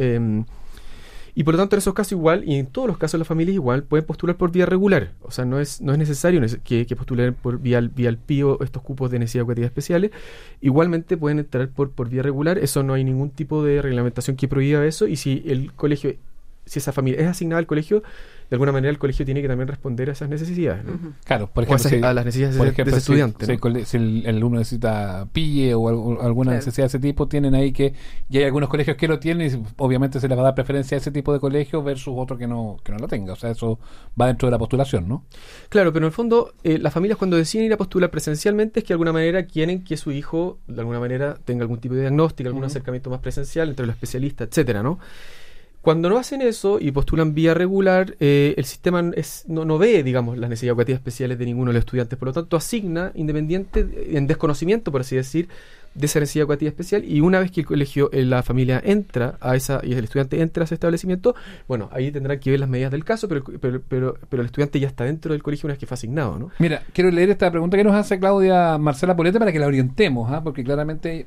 Y por lo tanto, en esos casos igual, y en todos los casos las familias igual, pueden postular por vía regular. O sea, no es necesario que postulen por vía el PIO estos cupos de necesidades educativas especiales. Igualmente pueden entrar por vía regular. Eso no hay ningún tipo de reglamentación que prohíba eso. Y si el colegio, si esa familia es asignada al colegio, de alguna manera el colegio tiene que también responder a esas necesidades, ¿no? Claro, por ejemplo, a las necesidades de ese estudiante, ¿no? Si el alumno necesita PIE o alguna necesidad de ese tipo, tienen ahí y hay algunos colegios que lo tienen y obviamente se les va a dar preferencia a ese tipo de colegio versus otro que no lo tenga. O sea, eso va dentro de la postulación, ¿no? Claro, pero en el fondo las familias cuando deciden ir a postular presencialmente es que de alguna manera quieren que su hijo de alguna manera tenga algún tipo de diagnóstico, algún acercamiento más presencial entre los especialistas, etcétera, ¿no? Cuando no hacen eso y postulan vía regular, el sistema no ve, digamos, las necesidades educativas especiales de ninguno de los estudiantes. Por lo tanto, asigna independiente, en desconocimiento, por así decir, de esa necesidad educativa especial. Y una vez que el colegio, la familia entra a esa, y el estudiante entra a ese establecimiento, bueno, ahí tendrán que ver las medidas del caso, pero el estudiante ya está dentro del colegio una vez que fue asignado, ¿no? Mira, quiero leer esta pregunta que nos hace Claudia Marcela Polete para que la orientemos, porque claramente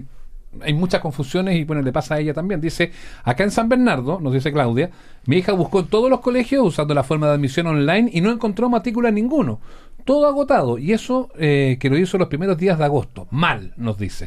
hay muchas confusiones y bueno, le pasa a ella también. Dice, acá en San Bernardo, nos dice Claudia, mi hija buscó en todos los colegios usando la forma de admisión online y no encontró matrícula en ninguno. Todo agotado. Y eso que lo hizo los primeros días de agosto. Mal, nos dice.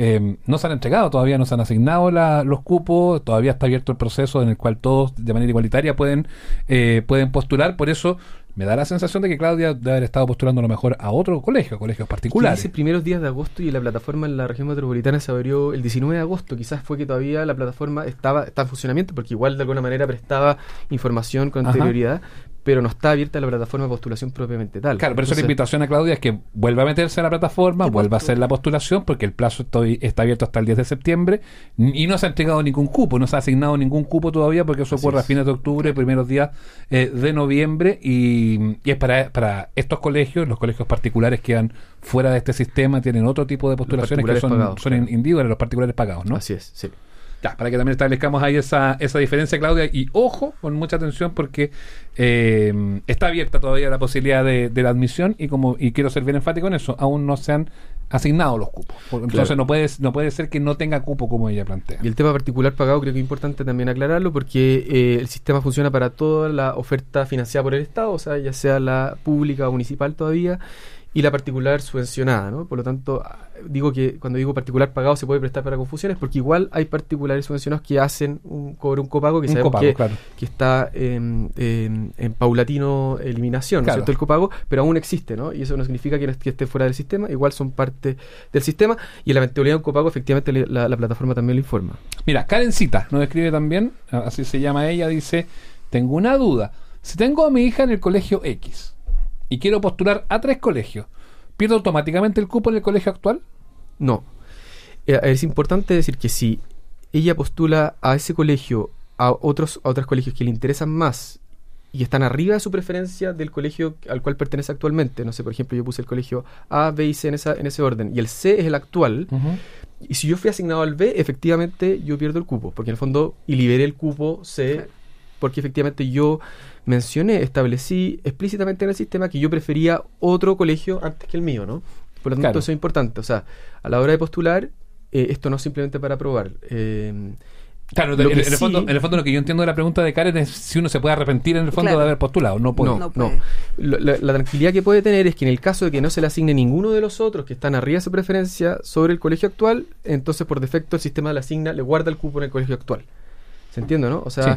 No se han entregado, todavía no se han asignado los cupos, todavía está abierto el proceso en el cual todos de manera igualitaria pueden postular. Por eso me da la sensación de que Claudia debe haber estado postulando a lo mejor a otro colegios particulares. Dice primeros días de agosto y la plataforma en la región metropolitana se abrió el 19 de agosto. Quizás fue que todavía la plataforma está en funcionamiento porque igual de alguna manera prestaba información con anterioridad, pero no está abierta la plataforma de postulación propiamente tal. Claro, pero eso la invitación a Claudia es que vuelva a meterse a la plataforma, vuelva a hacer la postulación, porque el plazo está abierto hasta el 10 de septiembre y no se ha entregado ningún cupo, no se ha asignado ningún cupo todavía, porque eso ocurre a fines de octubre, primeros días de noviembre, y es para estos colegios, los colegios particulares que quedan fuera de este sistema, tienen otro tipo de postulaciones que son individuales, los particulares pagados, ¿no? Así es, sí. Ya, para que también establezcamos ahí esa diferencia, Claudia, y ojo, con mucha atención, porque está abierta todavía la posibilidad de la admisión y quiero ser bien enfático en eso, aún no se han asignado los cupos. Entonces no puede ser que no tenga cupo como ella plantea. Y el tema particular pagado creo que es importante también aclararlo, porque el sistema funciona para toda la oferta financiada por el Estado, o sea, ya sea la pública o municipal todavía, y la particular subvencionada, ¿no? Por lo tanto, digo que cuando digo particular pagado se puede prestar para confusiones, porque igual hay particulares subvencionados que hacen un copago que sabemos que está en paulatino eliminación, ¿no es cierto? El copago, pero aún existe, ¿no? Y eso no significa que esté fuera del sistema, igual son parte del sistema, y en la eventualidad de un copago efectivamente la plataforma también lo informa. Mira, Karencita nos escribe también, así se llama ella, dice, tengo una duda, si tengo a mi hija en el colegio X y quiero postular a 3 colegios, ¿pierdo automáticamente el cupo en el colegio actual? No. Es importante decir que si ella postula a ese colegio, a otros colegios que le interesan más, y están arriba de su preferencia del colegio al cual pertenece actualmente. No sé, por ejemplo, yo puse el colegio A, B y C en ese orden, y el C es el actual. Y si yo fui asignado al B, efectivamente yo pierdo el cupo, porque en el fondo, y liberé el cupo C, porque efectivamente yo establecí explícitamente en el sistema que yo prefería otro colegio antes que el mío, ¿no? Por lo tanto, eso es importante. O sea, a la hora de postular, esto no es simplemente para aprobar. Claro, en el fondo lo que yo entiendo de la pregunta de Karen es si uno se puede arrepentir en el fondo de haber postulado. No puede. No. La tranquilidad que puede tener es que en el caso de que no se le asigne ninguno de los otros que están arriba de su preferencia sobre el colegio actual, entonces por defecto el sistema le asigna, le guarda el cupo en el colegio actual. ¿Se entiende, no? O sea,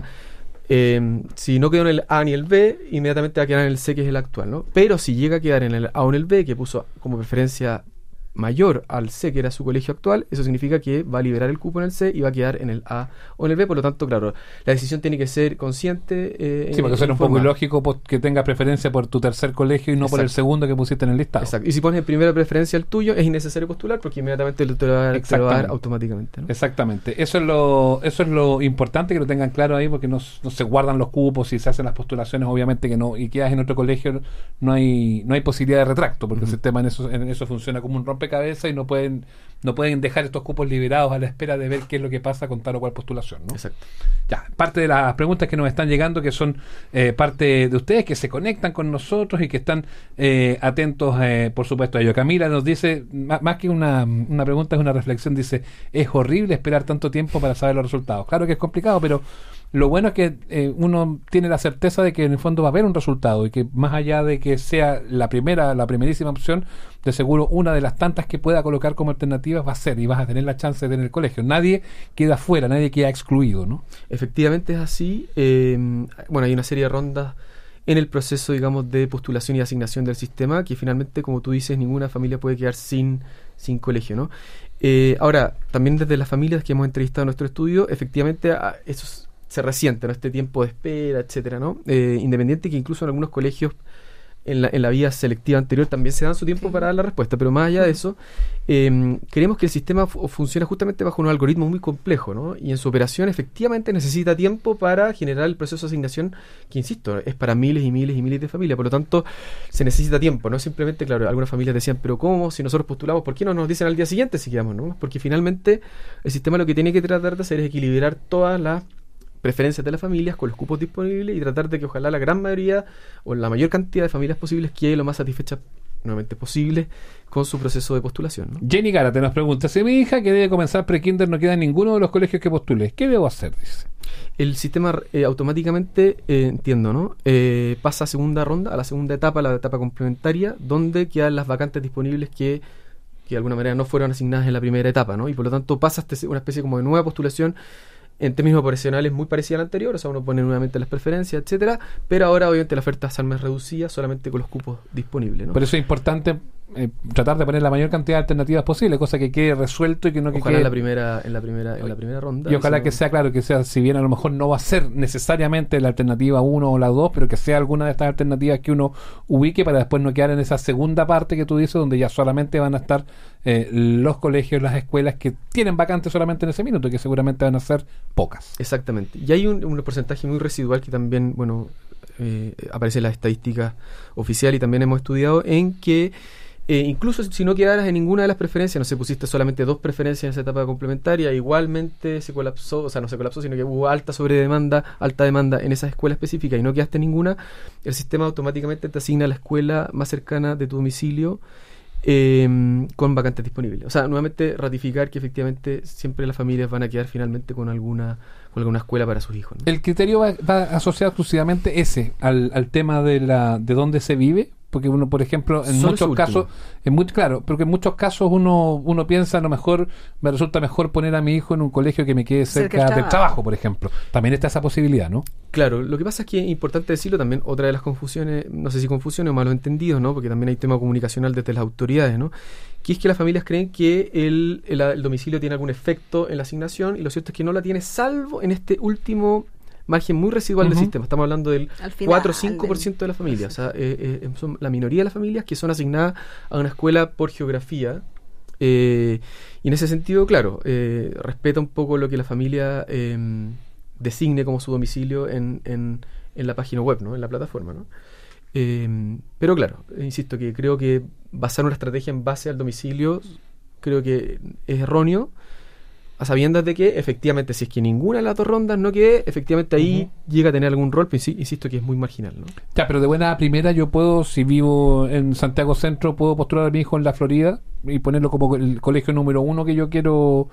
si no quedó en el A ni el B, inmediatamente va a quedar en el C, que es el actual, ¿no? Pero si llega a quedar en el A o en el B, que puso como preferencia mayor al C, que era su colegio actual, eso significa que va a liberar el cupo en el C y va a quedar en el A o en el B. Por lo tanto, claro, la decisión tiene que ser consciente. Sí, porque suena un poco ilógico que tengas preferencia por tu tercer colegio y no por el segundo que pusiste en el listado. Exacto. Y si pones en primera preferencia el tuyo, es innecesario postular porque inmediatamente te lo va a dar automáticamente, ¿no? Exactamente. Eso es lo importante, que lo tengan claro ahí, porque no se guardan los cupos y se hacen las postulaciones, obviamente que no, y quedas en otro colegio, no hay posibilidad de retracto, porque el sistema en eso funciona como un rompecabezas y no pueden dejar estos cupos liberados a la espera de ver qué es lo que pasa con tal o cual postulación, ¿no? Exacto. Ya, parte de las preguntas que nos están llegando, que son parte de ustedes, que se conectan con nosotros y que están atentos, por supuesto, a ello. Camila nos dice, más que una pregunta, es una reflexión, dice, es horrible esperar tanto tiempo para saber los resultados. Claro que es complicado, pero lo bueno es que uno tiene la certeza de que en el fondo va a haber un resultado y que más allá de que sea la primerísima opción, de seguro una de las tantas que pueda colocar como alternativas va a ser, y vas a tener la chance de tener el colegio. Nadie queda fuera, nadie queda excluido, ¿no? Efectivamente es así. Bueno, hay una serie de rondas en el proceso, digamos, de postulación y asignación del sistema, que finalmente, como tú dices, ninguna familia puede quedar sin colegio, ¿no? Ahora, también desde las familias que hemos entrevistado en nuestro estudio, efectivamente eso se resiente, ¿no? Este tiempo de espera, etcétera, ¿no? Independiente que incluso en algunos colegios en la vía selectiva anterior también se dan su tiempo para dar la respuesta, pero más allá de eso, creemos que el sistema funciona justamente bajo unos algoritmos muy complejos, ¿no? Y en su operación efectivamente necesita tiempo para generar el proceso de asignación, que insisto, es para miles y miles y miles de familias. Por lo tanto, se necesita tiempo, no simplemente, claro, algunas familias decían, pero ¿cómo? Si nosotros postulamos, ¿por qué no nos dicen al día siguiente si quedamos, no? Porque finalmente el sistema lo que tiene que tratar de hacer es equilibrar todas las preferencias de las familias con los cupos disponibles y tratar de que ojalá la gran mayoría o la mayor cantidad de familias posibles quede lo más satisfecha nuevamente posible con su proceso de postulación, ¿no? Jenny Gárate nos pregunta, si mi hija que debe comenzar pre-kinder no queda en ninguno de los colegios que postule, ¿qué debo hacer? Dice. El sistema automáticamente, entiendo, ¿no? Pasa a segunda ronda, a la segunda etapa, la etapa complementaria, donde quedan las vacantes disponibles que de alguna manera no fueron asignadas en la primera etapa, ¿no? Y por lo tanto pasa una especie como de nueva postulación en términos operacionales muy parecida a la anterior, o sea, uno pone nuevamente las preferencias, etcétera, pero ahora obviamente la oferta es más reducida solamente con los cupos disponibles, ¿no? Por eso es importante tratar de poner la mayor cantidad de alternativas posible, cosa que quede resuelto y que no ojalá quede en la primera ronda. Y ojalá que sea claro, que sea, si bien a lo mejor no va a ser necesariamente la alternativa 1 o la 2, pero que sea alguna de estas alternativas que uno ubique para después no quedar en esa segunda parte que tú dices, donde ya solamente van a estar los colegios, las escuelas que tienen vacantes solamente en ese minuto, que seguramente van a ser pocas. Exactamente. Y hay un porcentaje muy residual que también, bueno, aparece en las estadísticas oficiales y también hemos estudiado, en que incluso si no quedaras en ninguna de las preferencias, no sé, pusiste solamente 2 preferencias en esa etapa complementaria, igualmente se colapsó, o sea, no se colapsó, sino que hubo alta demanda en esa escuela específica y no quedaste en ninguna, el sistema automáticamente te asigna la escuela más cercana de tu domicilio con vacantes disponibles. O sea, nuevamente ratificar que efectivamente siempre las familias van a quedar finalmente con alguna escuela para sus hijos, ¿no? El criterio va asociado exclusivamente al tema de dónde se vive, porque uno, por ejemplo, en muchos casos, porque en muchos casos uno piensa, a lo mejor me resulta mejor poner a mi hijo en un colegio que me quede cerca del trabajo, por ejemplo. También está esa posibilidad, ¿no? Claro, lo que pasa es que es importante decirlo también, otra de las confusiones, no sé si confusiones o malos entendidos, ¿no? Porque también hay tema comunicacional desde las autoridades, ¿no? Que es que las familias creen que el domicilio tiene algún efecto en la asignación, y lo cierto es que no la tiene, salvo en este último margen muy residual del sistema. Estamos hablando del 4 o 5% de las familias. O sea, son la minoría de las familias que son asignadas a una escuela por geografía. Y en ese sentido, claro, respeta un poco lo que la familia designe como su domicilio en en la página web, ¿no? En la plataforma, ¿no? Pero claro, insisto que creo que basar una estrategia en base al domicilio creo que es erróneo, a sabiendas de que efectivamente si es que ninguna de las dos rondas no quede, efectivamente ahí llega a tener algún rol, pero insisto que es muy marginal, ¿no? Ya, pero de buena primera yo puedo, si vivo en Santiago Centro, puedo postular a mi hijo en la Florida y ponerlo como el colegio número 1 al que yo quiero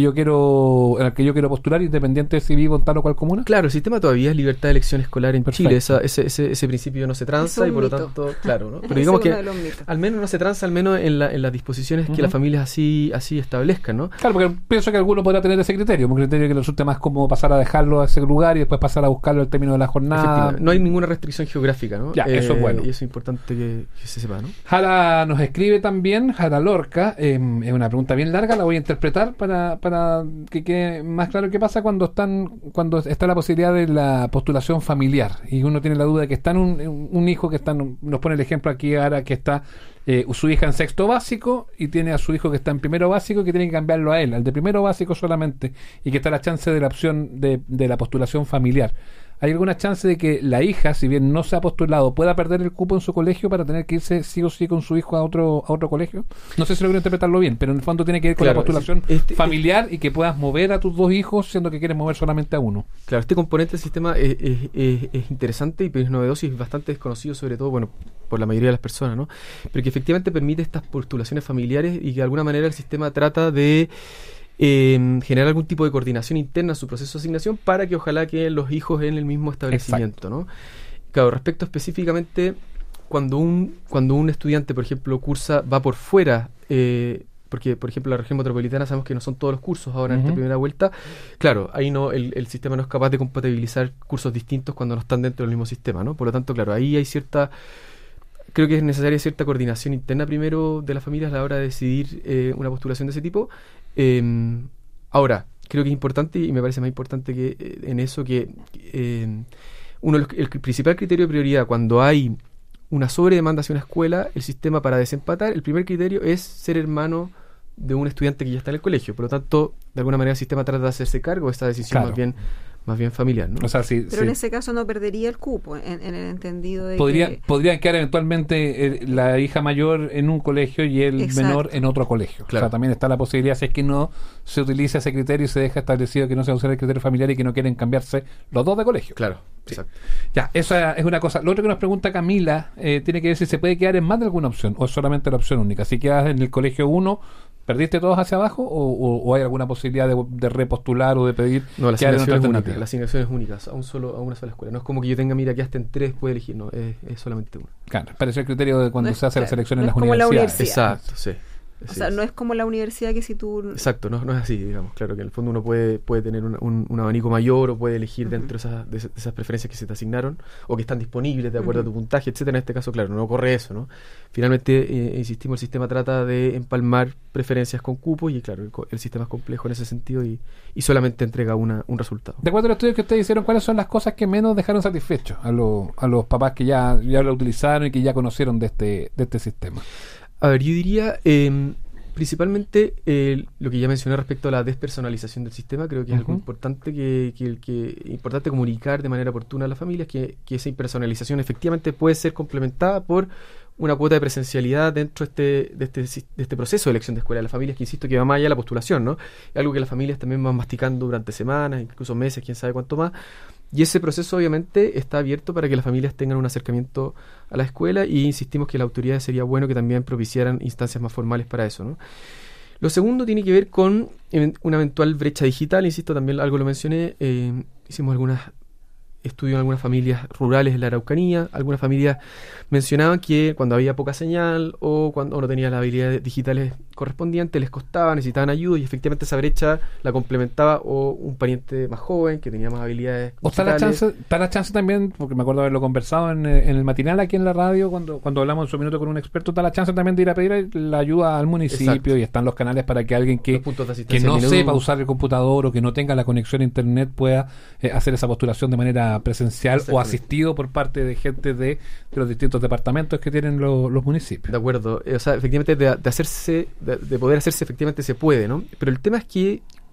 postular, independiente de si vivo en tal o cual comuna. Claro, el sistema todavía es libertad de elección escolar en Perfecto. Chile, ese principio no se transa y por lo tanto, claro, ¿no? Pero digamos que al menos no se transa, al menos en las disposiciones que las familias así establezcan, ¿no? Claro, porque pienso que alguno podrá tener ese criterio, un criterio que le resulte más como pasar a dejarlo a ese lugar y después pasar a buscarlo al término de la jornada. No hay ninguna restricción geográfica, ¿no? Ya, eso es bueno. Y eso es importante que se sepa, ¿no? Jara nos escribe también, Jara Lorca, es una pregunta bien larga, la voy a interpretar para que quede más claro qué pasa cuando está la posibilidad de la postulación familiar y uno tiene la duda de que está un hijo que está, nos pone el ejemplo aquí ahora que está su hija en sexto básico y tiene a su hijo que está en primero básico que tiene que cambiarlo a él, al de primero básico solamente, y que está la chance de la opción de la postulación familiar. ¿Hay alguna chance de que la hija, si bien no se ha postulado, pueda perder el cupo en su colegio para tener que irse sí o sí con su hijo a otro colegio? No sé si logro interpretarlo bien, pero en el fondo tiene que ir con la postulación familiar y que puedas mover a tus dos hijos siendo que quieres mover solamente a uno. Claro, este componente del sistema es interesante y es novedoso y es bastante desconocido, sobre todo, bueno, por la mayoría de las personas, ¿no? Pero que efectivamente permite estas postulaciones familiares y que de alguna manera el sistema trata de generar algún tipo de coordinación interna en su proceso de asignación para que ojalá queden los hijos en el mismo establecimiento, ¿no? Claro, respecto específicamente cuando un estudiante, por ejemplo, va por fuera, porque, por ejemplo, la región metropolitana sabemos que no son todos los cursos ahora en esta primera vuelta, claro, ahí no el sistema no es capaz de compatibilizar cursos distintos cuando no están dentro del mismo sistema, ¿no? Por lo tanto, claro, ahí hay creo que es necesaria cierta coordinación interna primero de las familias a la hora de decidir una postulación de ese tipo. Ahora, creo que es importante y me parece más importante que en eso que el principal criterio de prioridad cuando hay una sobredemanda hacia una escuela, el sistema para desempatar, el primer criterio es ser hermano de un estudiante que ya está en el colegio. Por lo tanto, de alguna manera el sistema trata de hacerse cargo de esta decisión más bien familiar, ¿no? O sea, pero en ese caso no perdería el cupo, en el entendido de podría quedar eventualmente la hija mayor en un colegio y el menor en otro colegio. Claro. O sea, también está la posibilidad, si es que no se utiliza ese criterio y se deja establecido que no se va a usar el criterio familiar y que no quieren cambiarse los dos de colegio. Claro, sí. Exacto. Ya, esa es una cosa. Lo otro que nos pregunta Camila tiene que ver si se puede quedar en más de alguna opción o es solamente la opción única. Si quedas en el colegio 1, ¿perdiste todos hacia abajo o hay alguna posibilidad de repostular o de pedir no, la quedar en otra asignación es alternativa? única, la asignación es única, a una sola escuela. No es como que yo tenga, mira, que hasta en 3 puede elegir, no, es solamente una. Claro, parece el criterio de cuando se hace la selección en las como universidades. Exacto, sí. O sea, no es como la universidad que si tú... Exacto, no es así, digamos. Claro que en el fondo uno puede tener un abanico mayor o puede elegir dentro de esas preferencias que se te asignaron o que están disponibles de acuerdo a tu puntaje, etcétera. En este caso, claro, no ocurre eso, ¿no? Finalmente, insistimos, el sistema trata de empalmar preferencias con cupos y claro, el sistema es complejo en ese sentido y solamente entrega un resultado. De acuerdo a los estudios que ustedes hicieron, ¿cuáles son las cosas que menos dejaron satisfechos a los papás que ya lo utilizaron y que ya conocieron de este sistema? A ver, yo diría principalmente lo que ya mencioné respecto a la despersonalización del sistema. Creo que es algo importante importante comunicar de manera oportuna a las familias que esa impersonalización efectivamente puede ser complementada por una cuota de presencialidad dentro de este proceso de elección de escuela de las familias, que insisto que va más allá de la postulación, ¿no? Es algo que las familias también van masticando durante semanas, incluso meses, quién sabe cuánto más. Y ese proceso obviamente está abierto para que las familias tengan un acercamiento a la escuela y insistimos que las autoridades sería bueno que también propiciaran instancias más formales para eso, ¿no? Lo segundo tiene que ver con una eventual brecha digital, insisto, también algo lo mencioné, hicimos algunos estudios en algunas familias rurales en la Araucanía, algunas familias mencionaban que cuando había poca señal o cuando no tenían las habilidades digitales correspondientes les costaba, necesitaban ayuda y efectivamente esa brecha la complementaba o un pariente más joven que tenía más habilidades digitales. Está la chance también, porque me acuerdo haberlo conversado en el matinal aquí en la radio cuando hablamos en su minuto con un experto, está la chance también de ir a pedir la ayuda al municipio. Exacto. Y están los canales para que alguien que no sepa usar el computador o que no tenga la conexión a internet pueda hacer esa postulación de manera presencial o asistido por parte de gente de los distintos departamentos que tienen los municipios. De acuerdo, o sea, efectivamente de poder hacerse efectivamente se puede, ¿no? Pero el tema es que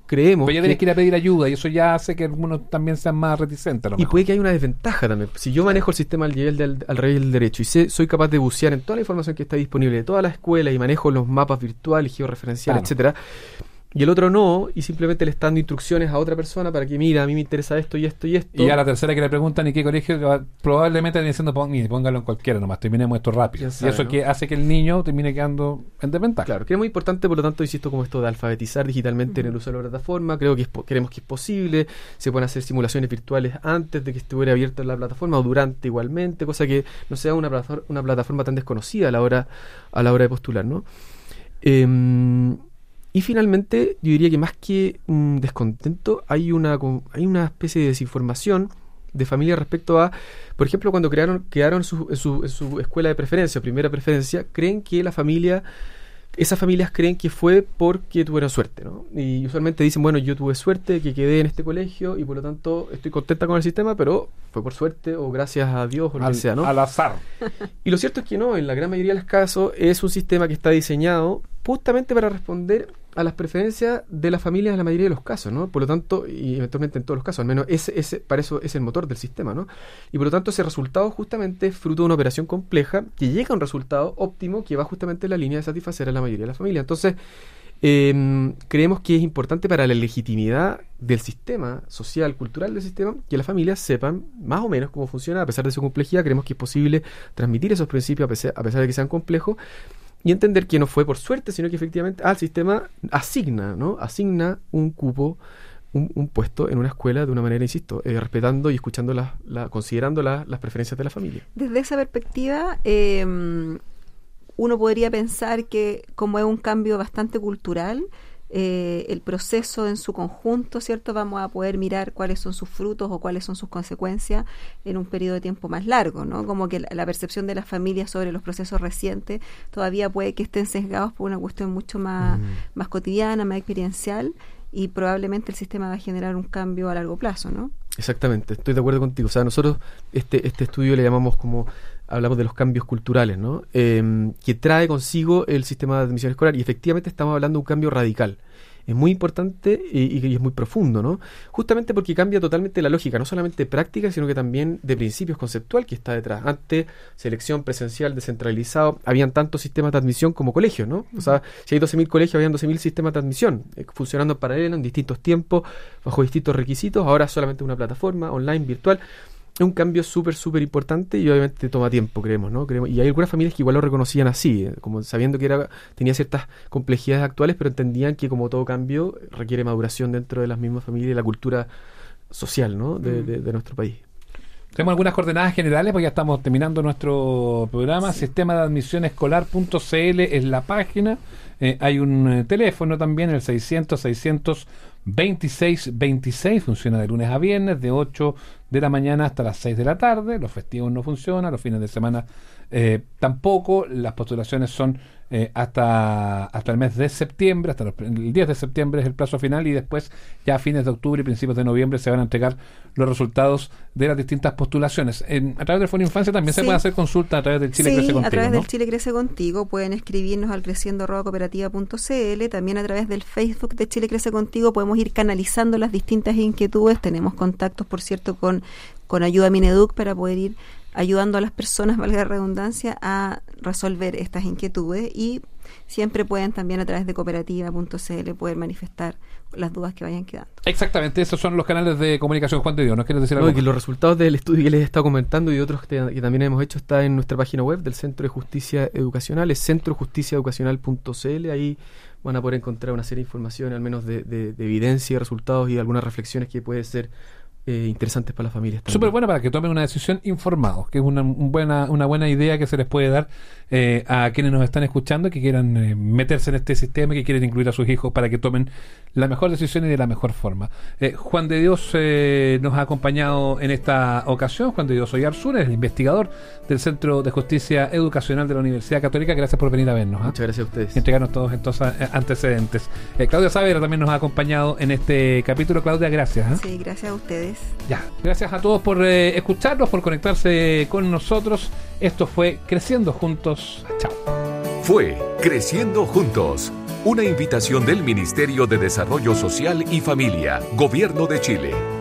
creemos... Pero ya tenés que ir a pedir ayuda y eso ya hace que algunos también sean más reticentes. Y puede que haya una desventaja también. Si yo manejo el sistema al nivel al revés del derecho y soy capaz de bucear en toda la información que está disponible de todas las escuelas y manejo los mapas virtuales, georreferenciales, etcétera, y el otro no, y simplemente le está dando instrucciones a otra persona para que, mira, a mí me interesa esto y esto y esto. Y a la tercera que le preguntan, ¿y qué colegio? Probablemente están diciendo, póngalo en cualquiera nomás, terminemos esto rápido. Sabe, y eso ¿no? que hace que el niño termine quedando en desventaja. Claro, que es muy importante, por lo tanto, insisto, como esto de alfabetizar digitalmente en el uso de la plataforma. Creo que creemos que es posible. Se pueden hacer simulaciones virtuales antes de que estuviera abierta la plataforma o durante igualmente, cosa que no sea una plataforma tan desconocida a la hora de postular, ¿no? Y finalmente, yo diría que más que un descontento, hay una especie de desinformación de familias respecto a, por ejemplo, cuando quedaron en su escuela de preferencia o primera preferencia, creen que esas familias creen que fue porque tuvieron suerte, ¿no? Y usualmente dicen, bueno, yo tuve suerte que quedé en este colegio y por lo tanto estoy contenta con el sistema, pero fue por suerte o gracias a Dios o lo que sea, ¿no? Al azar. Y lo cierto es que no, en la gran mayoría de los casos es un sistema que está diseñado justamente para responder a las preferencias de las familias en la mayoría de los casos, ¿no? Por lo tanto, y eventualmente en todos los casos, al menos para eso es el motor del sistema, ¿no? Y por lo tanto ese resultado justamente es fruto de una operación compleja que llega a un resultado óptimo que va justamente en la línea de satisfacer a la mayoría de las familias. Entonces, creemos que es importante para la legitimidad del sistema social, cultural del sistema, que las familias sepan más o menos cómo funciona, a pesar de su complejidad. Creemos que es posible transmitir esos principios a pesar de que sean complejos, y entender que no fue por suerte, sino que efectivamente al sistema asigna un cupo, un puesto en una escuela de una manera, insisto, respetando y escuchando considerando las preferencias de la familia. Desde esa perspectiva, uno podría pensar que como es un cambio bastante cultural, el proceso en su conjunto, ¿cierto? Vamos a poder mirar cuáles son sus frutos o cuáles son sus consecuencias en un periodo de tiempo más largo, ¿no? Como que la percepción de las familias sobre los procesos recientes todavía puede que estén sesgados por una cuestión mucho más cotidiana, más experiencial, y probablemente el sistema va a generar un cambio a largo plazo, ¿no? Exactamente, estoy de acuerdo contigo. O sea, nosotros este estudio le llamamos hablamos de los cambios culturales, ¿no? Que trae consigo el sistema de admisión escolar, y efectivamente estamos hablando de un cambio radical. Es muy importante y es muy profundo, ¿no? Justamente porque cambia totalmente la lógica, no solamente práctica, sino que también de principios conceptual que está detrás. Antes, selección presencial, descentralizado, habían tantos sistemas de admisión como colegios, ¿no? O sea, si hay 12.000 colegios, habían 12.000 sistemas de admisión, funcionando en paralelo, en distintos tiempos, bajo distintos requisitos. Ahora solamente una plataforma online, virtual. Es un cambio súper importante y obviamente toma tiempo, creemos, ¿no? Y hay algunas familias que igual lo reconocían así, como sabiendo que tenía ciertas complejidades actuales, pero entendían que como todo cambio requiere maduración dentro de las mismas familias y la cultura social, ¿no? de nuestro país. Tenemos algunas coordenadas generales porque ya estamos terminando nuestro programa. Sí. Sistema de admisión escolar.cl es la página. Hay un teléfono también, el 600-626-26. Funciona de lunes a viernes, de 8 de la mañana hasta las 6 de la tarde. Los festivos no funcionan, los fines de semana tampoco. Las postulaciones son hasta el mes de septiembre, el 10 de septiembre es el plazo final, y después ya a fines de octubre y principios de noviembre se van a entregar los resultados de las distintas postulaciones. A través del Fondo Infancia también se puede hacer consulta a través del Chile Crece Contigo. A través del Chile Crece Contigo pueden escribirnos al creciendo@cooperativa.cl. También a través del Facebook de Chile Crece Contigo podemos ir canalizando las distintas inquietudes. Tenemos contactos, por cierto, con Ayuda Mineduc para poder ir ayudando a las personas, valga la redundancia, a resolver estas inquietudes, y siempre pueden también a través de cooperativa.cl poder manifestar las dudas que vayan quedando. Exactamente, esos son los canales de comunicación. Juan de Dios, ¿nos quieres decir algo? Que los resultados del estudio que les he estado comentando y otros que también hemos hecho está en nuestra página web del Centro de Justicia Educacional, es centrojusticiaeducacional.cl. Ahí van a poder encontrar una serie de información, al menos de evidencia y resultados, y algunas reflexiones que pueden ser interesantes para las familias también. Súper buena para que tomen una decisión informados, que es una buena idea que se les puede dar a quienes nos están escuchando, que quieran meterse en este sistema, que quieren incluir a sus hijos para que tomen la mejor decisión y de la mejor forma. Juan de Dios nos ha acompañado en esta ocasión. Juan de Dios Oyarzún es el investigador del Centro de Justicia Educacional de la Universidad Católica. Gracias por venir a vernos. Muchas gracias a ustedes. Y entregarnos todos estos antecedentes. Claudia Saavedra también nos ha acompañado en este capítulo. Claudia, gracias. Sí, gracias a ustedes. Ya, gracias a todos por escucharnos, por conectarse con nosotros. Esto fue Creciendo Juntos. Chao. Fue Creciendo Juntos, una invitación del Ministerio de Desarrollo Social y Familia, Gobierno de Chile.